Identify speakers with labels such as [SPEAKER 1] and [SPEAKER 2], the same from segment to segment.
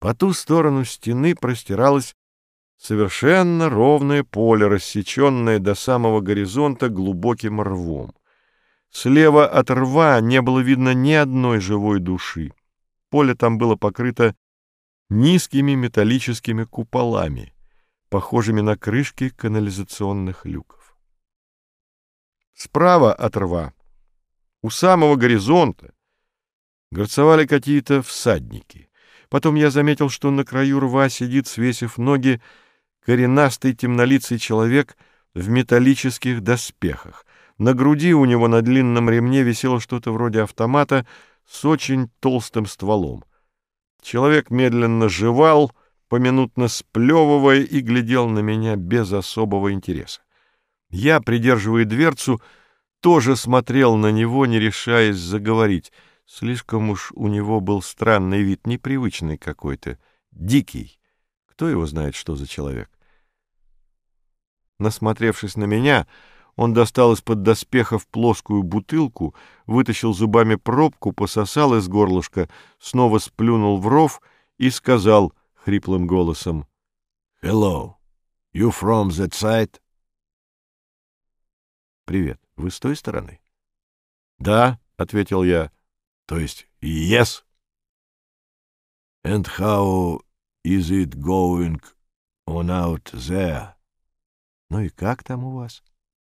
[SPEAKER 1] По ту сторону стены простиралось совершенно ровное поле, рассеченное до самого горизонта глубоким рвом. Слева от рва не было видно ни одной живой души. Поле там было покрыто низкими металлическими куполами, похожими на крышки канализационных люков. Справа от рва, у самого горизонта, горцевали какие-то всадники. Потом я заметил, что на краю рва сидит, свесив ноги, коренастый темнолицый человек в металлических доспехах. На груди у него на длинном ремне висело что-то вроде автомата с очень толстым стволом. Человек медленно жевал, поминутно сплевывая, и глядел на меня без особого интереса. Я, придерживая дверцу, тоже смотрел на него, не решаясь заговорить. Слишком уж у него был странный вид, непривычный какой-то, дикий. Кто его знает, что за человек? Насмотревшись на меня, он достал из-под доспехов плоскую бутылку, вытащил зубами пробку, пососал из горлышка, снова сплюнул в ров и сказал хриплым голосом: «Hello, you from that side?» «Привет, вы с той стороны?» «Да», — ответил я. «То есть yes?» «And how is it going on out there?» «Ну и как там у вас?»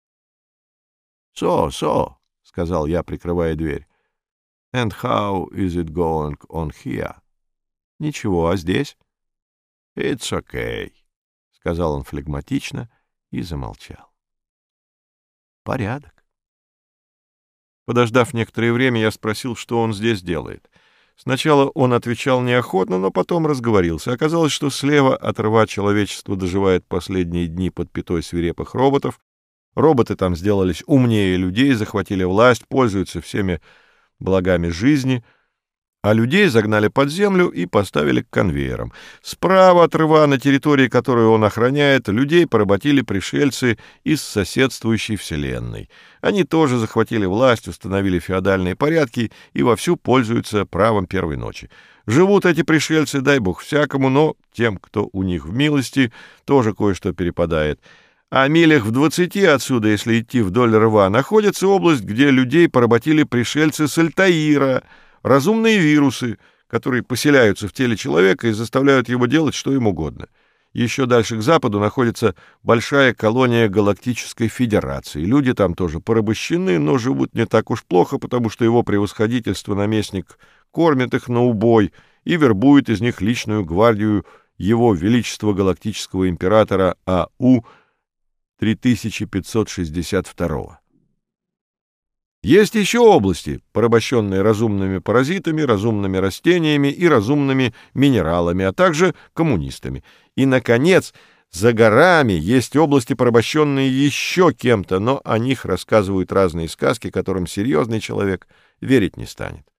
[SPEAKER 1] «So», — сказал я, прикрывая дверь. «And how is it going on here?» «Ничего, а здесь?» «It's okay», — сказал он флегматично и замолчал. «Порядок». Подождав некоторое время, я спросил, что он здесь делает. Сначала он отвечал неохотно, но потом разговорился. Оказалось, что слева от рва человечество доживает последние дни под пятой свирепых роботов. Роботы там сделались умнее людей, захватили власть, пользуются всеми благами жизни, а людей загнали под землю и поставили к конвейерам. Справа от рва, на территории, которую он охраняет, людей поработили пришельцы из соседствующей вселенной. Они тоже захватили власть, установили феодальные порядки и вовсю пользуются правом первой ночи. Живут эти пришельцы, дай бог всякому, но тем, кто у них в милости, тоже кое-что перепадает. А милях в 20 отсюда, если идти вдоль рва, находится область, где людей поработили пришельцы с Альтаира, разумные вирусы, которые поселяются в теле человека и заставляют его делать что им угодно. Еще дальше к западу находится большая колония Галактической Федерации. Люди там тоже порабощены, но живут не так уж плохо, потому что его превосходительство наместник кормит их на убой и вербует из них личную гвардию его величества галактического императора АУ 3562. Есть еще области, порабощенные разумными паразитами, разумными растениями и разумными минералами, а также коммунистами. И, наконец, за горами есть области, порабощенные еще кем-то, но о них рассказывают разные сказки, которым серьезный человек верить не станет.